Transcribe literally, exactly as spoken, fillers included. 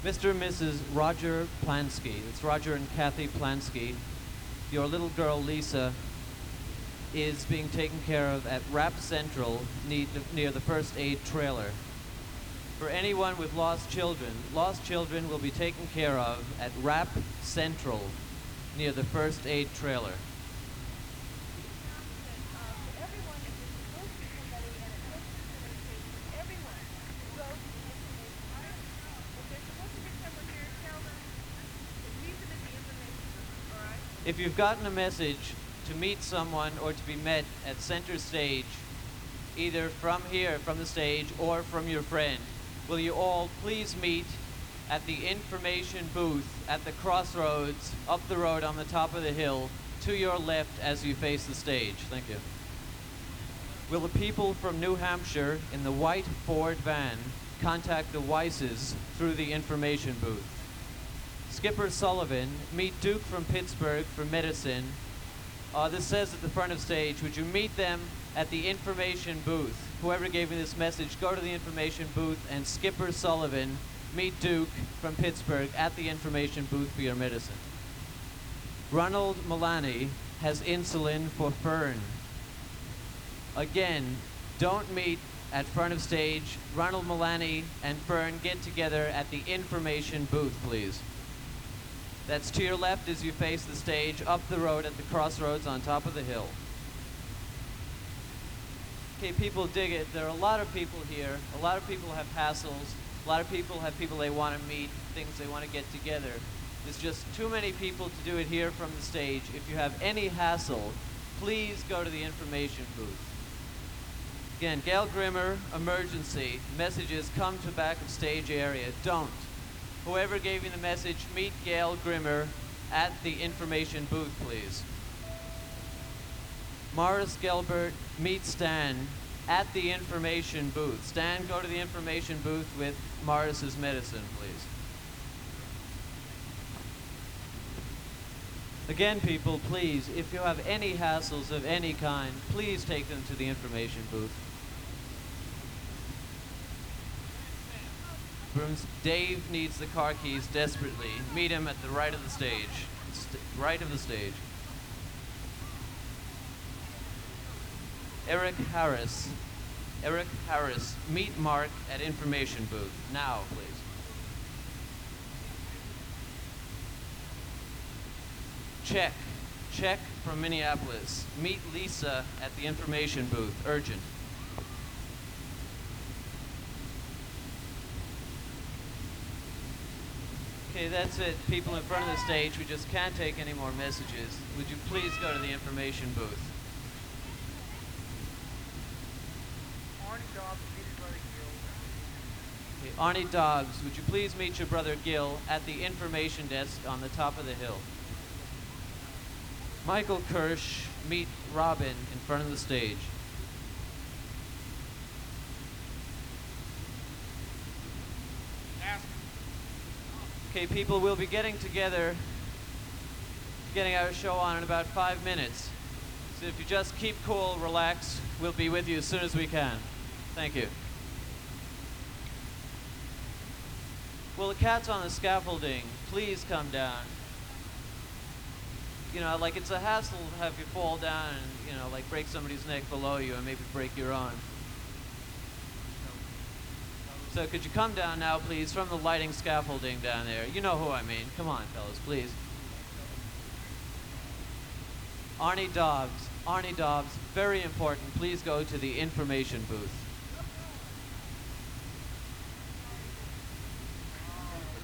Mister and Missus Roger Plansky, it's Roger and Kathy Plansky. Your little girl Lisa is being taken care of at Rap Central need, near the First Aid trailer. For anyone with lost children, lost children will be taken care of at Rap Central near the First Aid trailer. If you've gotten a message to meet someone or to be met at center stage, either from here, from the stage, or from your friend, will you all please meet at the information booth at the crossroads up the road on the top of the hill to your left as you face the stage. Thank you. Will the people from New Hampshire in the white Ford van contact the Weisses through the information booth? Skipper Sullivan, meet Duke from Pittsburgh for medicine. Uh, this says at the front of stage, would you meet them at the information booth? Whoever gave me this message, go to the information booth, and Skipper Sullivan, meet Duke from Pittsburgh at the information booth for your medicine. Ronald Mullaney has insulin for Fern. Again, don't meet at front of stage. Ronald Mullaney and Fern, get together at the information booth, please. That's to your left as you face the stage, up the road at the crossroads on top of the hill. Okay, people dig it. There are a lot of people here. A lot of people have hassles. A lot of people have people they want to meet, things they want to get together. There's just too many people to do it here from the stage. If you have any hassle, please go to the information booth. Again, Gail Grimmer, emergency. Messages, come to back of stage area. Don't. Whoever gave you the message, meet Gail Grimmer at the information booth, please. Morris Gelbert, meet Stan at the information booth. Stan, go to the information booth with Morris's medicine, please. Again, people, please, if you have any hassles of any kind, please take them to the information booth. Brooms, Dave needs the car keys desperately. Meet him at the right of the stage. St- right of the stage. Eric Harris. Eric Harris, meet Mark at information booth. Now, please. Check. Check from Minneapolis. Meet Lisa at the information booth. Urgent. Okay, that's it. People in front of the stage, we just can't take any more messages. Would you please go to the information booth? Arnie Dobbs, meet his brother Gil. Okay, Arnie Dobbs, would you please meet your brother Gil at the information desk on the top of the hill? Michael Kirsch, meet Robin in front of the stage. Okay, people, we'll be getting together, getting our show on in about five minutes. So if you just keep cool, relax, we'll be with you as soon as we can. Thank you. Well, the cat's on the scaffolding. Please come down. You know, like it's a hassle to have you fall down and, you know, like break somebody's neck below you and maybe break your arm. So could you come down now, please, from the lighting scaffolding down there? You know who I mean. Come on, fellas, please. Arnie Dobbs. Arnie Dobbs, very important. Please go to the information booth.